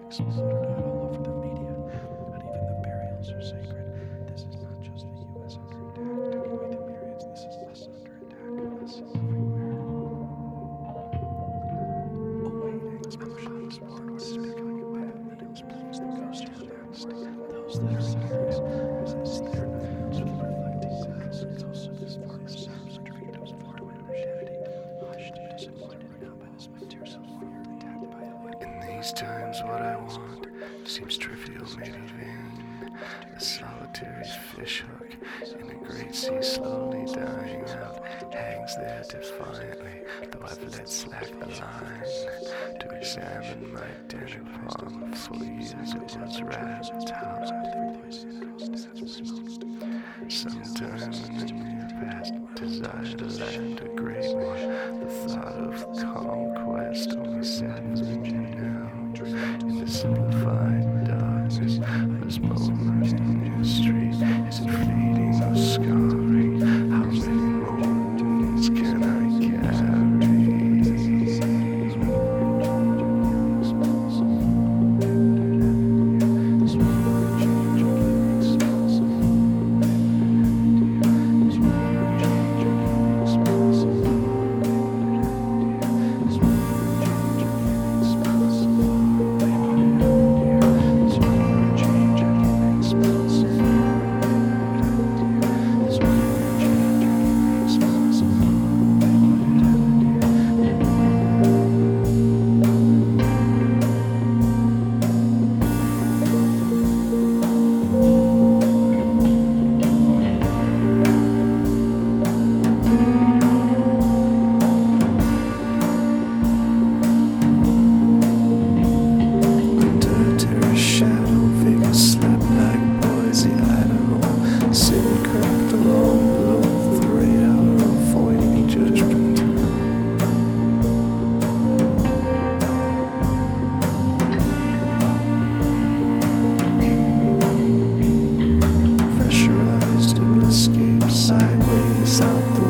exploded out all over the media, and even the burials are sacred. This is not just the U.S. under attack, taking away the periods. This is us under attack, us everywhere. Awaiting emotions, born what is becoming a bad meals, please the ghost who next. Those that are serious, as they are known for reflecting past, it's also this part of sounds and dreams of form and identity. Hushed, disappointed now by this material world, attacked by a weapon. In these times, what I want seems trivial, maybe vain. A solitary fishhook in a great sea slowly dying out hangs there defiantly, though I've let slack the line to examine my dinner palm. For years it was wrapped out. Sometime in the near past, desire to land a great one. The thought of conquest only saddens me now. In the simplified darkness, this moment in history, is it fleeting or scarring? How many moments can I carry? Sideways out the